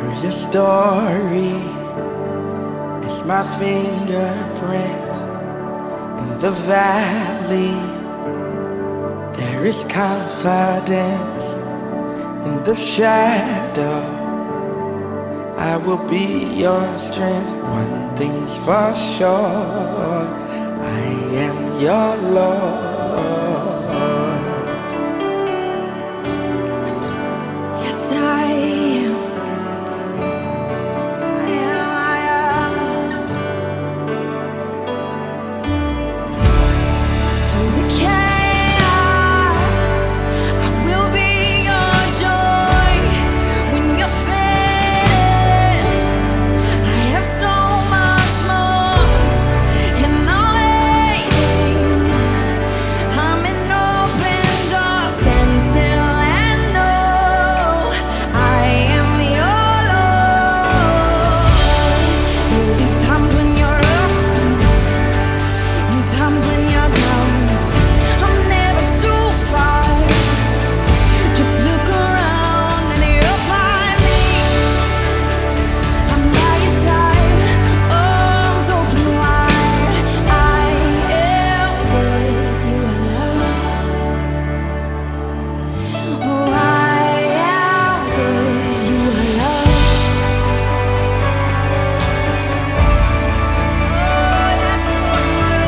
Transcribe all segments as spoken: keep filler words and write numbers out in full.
Through your story is my fingerprint. In the valley there is confidence. In the shadow I will be your strength. One thing's for sure, I am your Lord. Yes, I am. I am, I am. Through the chaos, I will be your joy. When you're finished, I have so much more. And I'm waiting. I'm an open door. Stand still and know I am your Lord. There'll be times when you're up and times when you're down. I'm never too far. Just look around and you'll find me. I'm by your side, arms open wide. I am good, you are loved. Oh, I am good, you are loved. Oh, yes, you are.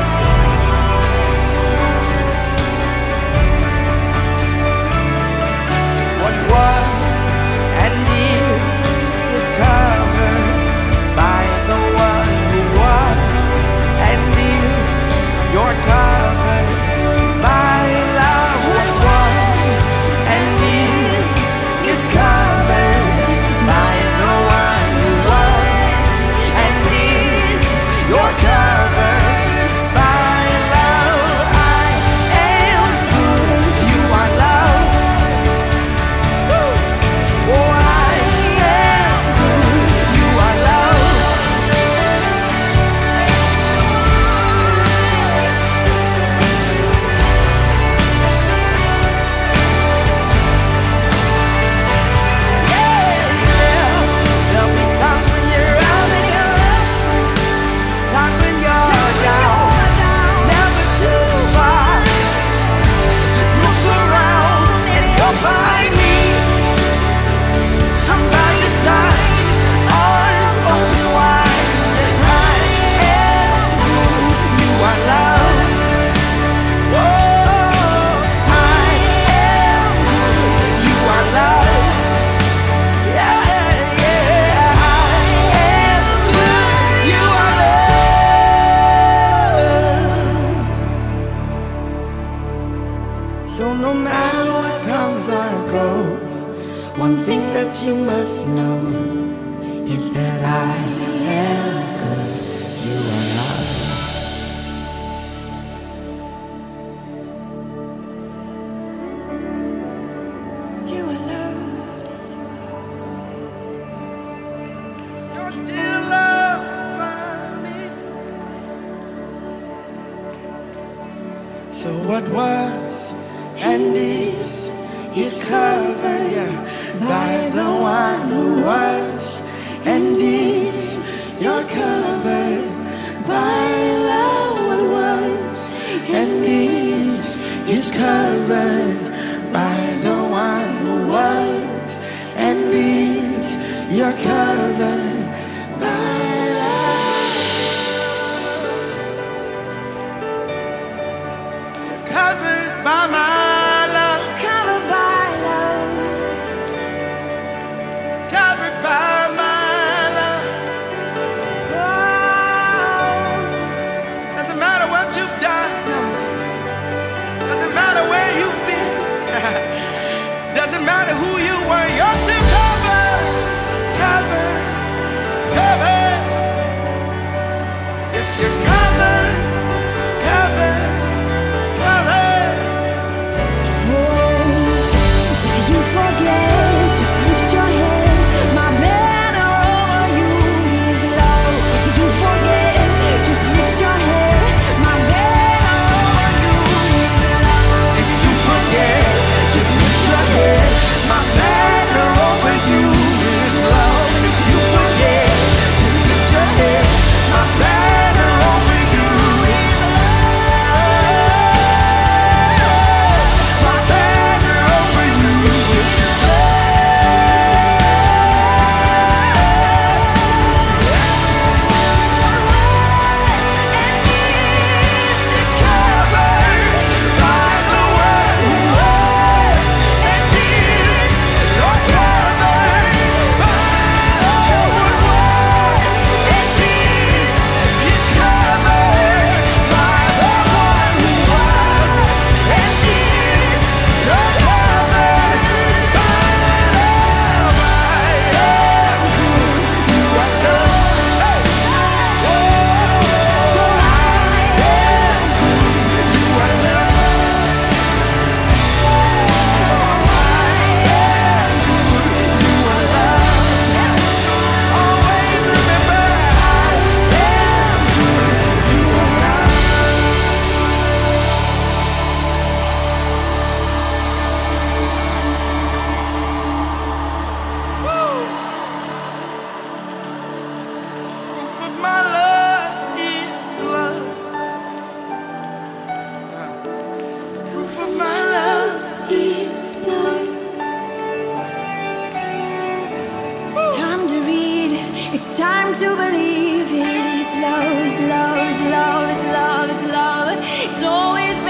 What was and is is covered by the one who was and is. You're covered by love. What was and is is covered by the one who was and is. You're covered by love. I am good. You are love. Oh, I am good. You are love. Yeah, yeah. There'll be times when you're up, times when you're down. Never too far. Just look around and you'll find me. I'm by your side, arms open wide. I am good. You are love. Whoa, I am good. You are love. Yeah, yeah. I am good. You are love. So no matter what comes or goes, one thing that you must know is that I am good. You are love. You are loved, yes, you are. You're still loved by me. So what was and is is covered, yeah, by the one who was and is. You're covered by love. What was and is is covered by the one who was and is. You're covered by love. You're covered by my love. Covered by love. Covered by my love. Oh, Doesn't matter what you've done. Doesn't matter where you've been. Doesn't matter who you were. You're still covered. Covered It's time to read it. It's time to believe it. It's love, it's love, it's love, it's love, it's love. It's always